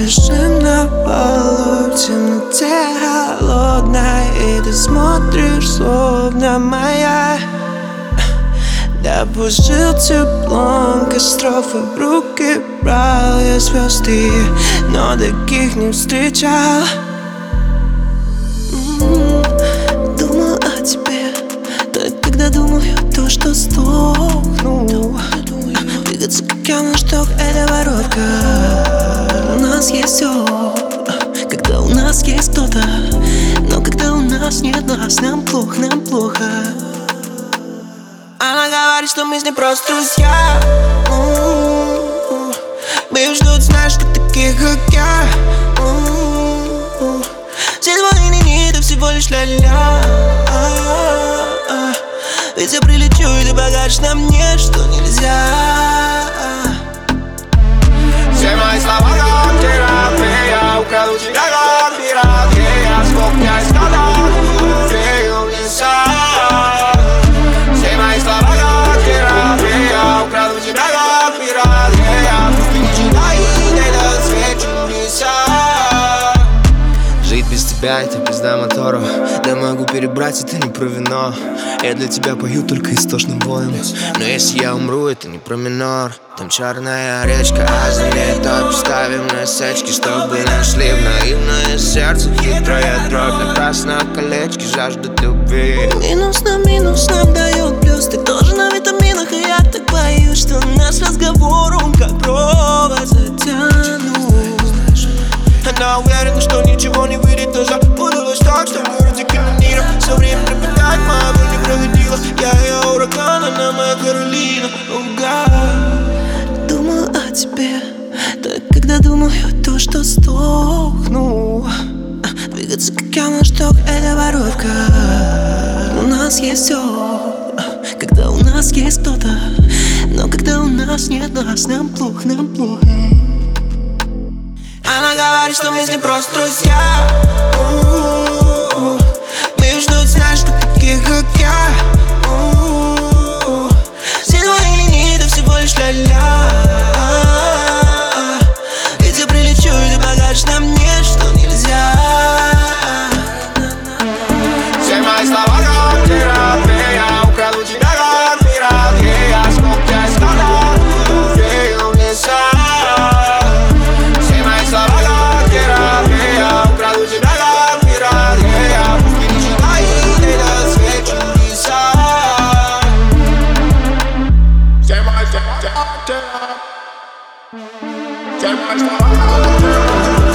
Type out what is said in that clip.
лежим на полу в темноте холодной, и ты смотришь, словно моя. Да пусть жил теплом костров и в руки брал я звезды, но таких не встречал. Думаю о тебе, только когда думаю то, что сдохну. Двигаться, как я на шток, это воровка. У нас есть все, когда у нас есть кто-то, но когда у нас нет нас, нам плохо, нам плохо. Она говорит, что мы с ней просто друзья. Мы ждут, знаешь, что таких, как я. Все твои не это всего лишь ля-ля. Ведь я прилечу, и ты покажешь на мне, что нельзя. Все мои слова как терапия, украду тебя как пират. Я вспомню из года, в леса. Все мои слова как терапия, украду тебя как пират. Я не читай, не досвечу леса. Жить без тебя — это пизда мотору. Да могу перебрать, это не про вино. Я для тебя пою только истошным боем. Но если я умру, это не про минор. Там черная речка, а за ней топ. Ставим насечки, чтобы нашли в наивное сердце хитрая дробь. Напрасно колечки жаждут любви. Минус нам дает плюс. Ты тоже на витаминах, и я так боюсь, что наш разговор, он как провод затянут. Она уверена, что ничего не выйдет, но запуталась так, что в городе канониров все время пропадать, моя боль не проходила. Я ее ураган, она моя Каролина. Думаю о тебе, только когда думаю то, что сдохну. Двигаться, как я на шток, это воровка. У нас есть все, когда у нас есть кто-то, но когда у нас нет нас, нам плохо, нам плохо. Она говорит, что мы с ней просто друзья. Мы ждут, знаешь, что таких, как я. Все твои линии — это всего лишь ля-ля. Ведь я прилечу, и ты покажешь на мне, что нельзя. Все мои слова как терапия, украду тебя как пират. Я вспомню из года, в леса. Take my time.